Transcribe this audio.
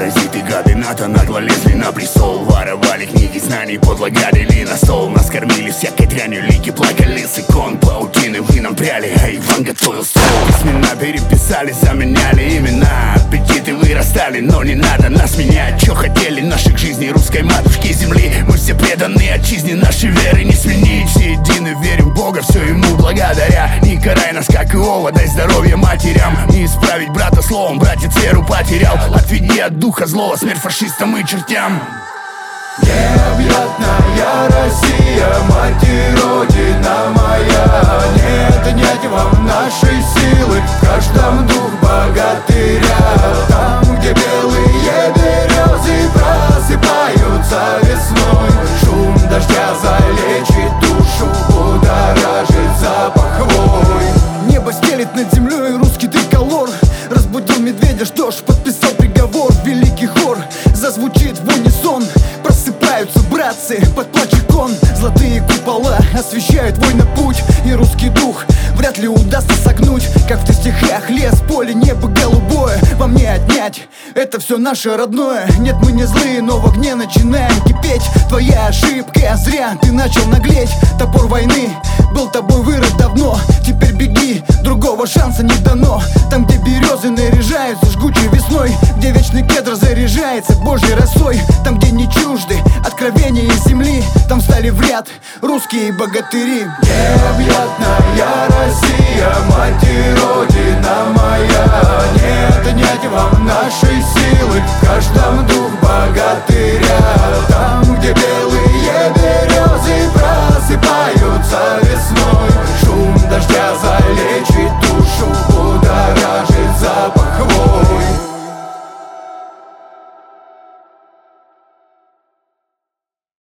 паразиты, гады НАТО нагло лезли на престол. Воровали книги знаний, подло гадили на стол. Нас кормили всякой дрянью, лики плакали с икон. Паутины вы нам пряли, а Иван готовил стол. Письмена переписали, заменяли имена. Аппетиты вырастали, но не надо нас менять. Чё хотели наших жизней, русской матушки земли? Мы все преданы отчизне, нашей веры не сменить. Все едины, верим в Бога, все ему благодаря. Не карай нас, как Иова, дай здоровья матерям. Не исправить брата словом, братец веру потерял. Отведи от духа злого, смерть фашистам и чертям. Необъятная Россия, мать и родина моя. Не отнять вам нашей силы, в каждом дух богатыря. Там, где белые березы просыпаются весной, шум дождя залечит душу, будоражит запах хвой. Небо стелит над землей русский триколор. Разбудил медведя, что ж, подписал приговор. Великий хор зазвучит в унисон. Просыпаются братцы под плач икон. Золотые купола освещают война путь. И русский дух вряд ли удастся согнуть. Как в стихах: лес, поле, небо голубое. Вам не отнять, это все наше родное. Нет, мы не злые, но в огне начинаем кипеть. Твоя ошибка, зря ты начал наглеть. Топор войны был тобой вырыт давно. Теперь беги, другого шанса не дано. Там, где березы наряжаются жгучей весной, где вечный кедр заряжается божьей росой, там, где не чужды откровения из земли, там встали в ряд русские богатыри. Необъятная Россия, мать и родина моя. Не отнять вам нашей силы, в каждом дух богатыря. Там, где белые березы просыпаются весной, шум дождя залечит душу.